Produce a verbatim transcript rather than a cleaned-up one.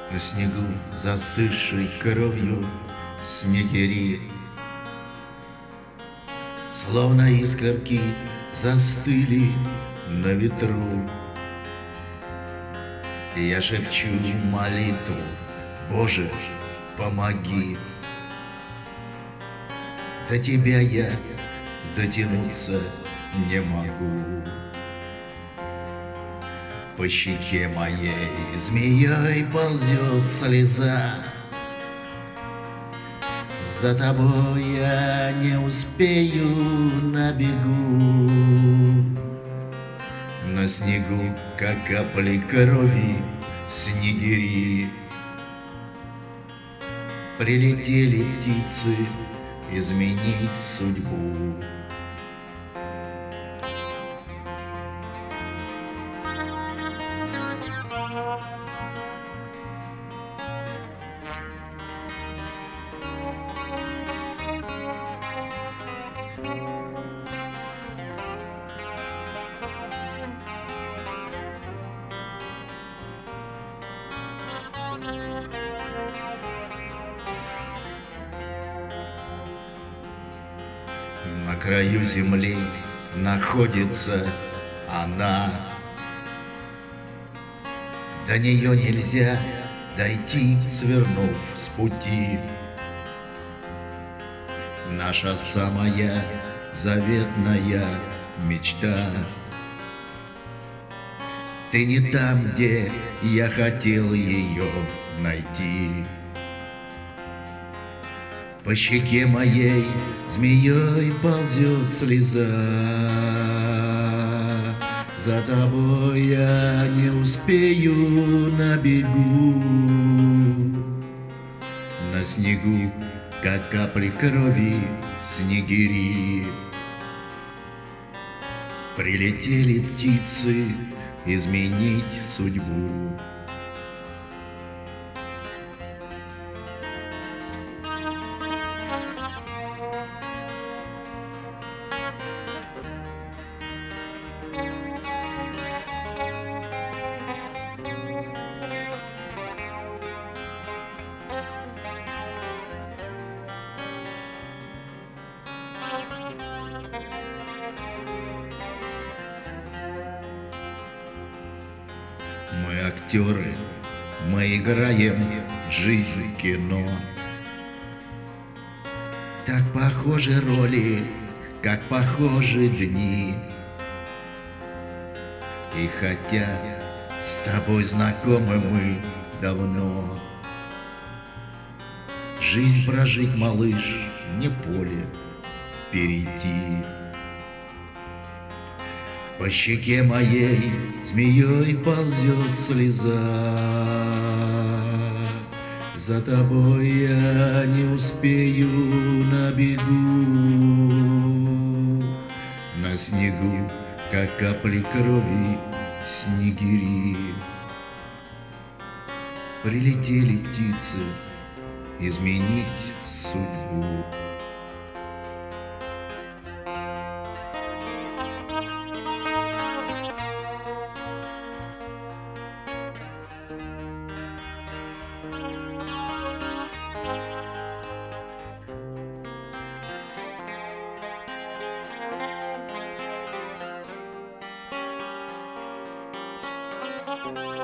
На снегу, застывшей кровью снегири, словно искорки застыли на ветру. И я шепчу молитву: Боже, помоги. До тебя я дотянуться не могу. По щеке моей змеей ползет слеза. За тобой я не успею на бегу. На снегу, как капли крови, снегири. Прилетели птицы изменить судьбу. На краю земли находится она. До нее нельзя дойти, свернув с пути. Наша самая заветная мечта. Ты не там, где я хотел ее найти. По щеке моей змеей ползет слеза. За тобой я не успею на бегу. На снегу, как капли крови, снегири. Прилетели птицы изменить судьбу. Мы актеры, мы играем жизнь кино. Так похожи роли, как похожи дни. И хотя с тобой знакомы мы давно, жизнь прожить, малыш, не поле перейти. По щеке моей змеей ползет слеза. За тобой я не успею на бегу. На снегу, как капли крови, снегири. Прилетели птицы изменить судьбу. Thank you.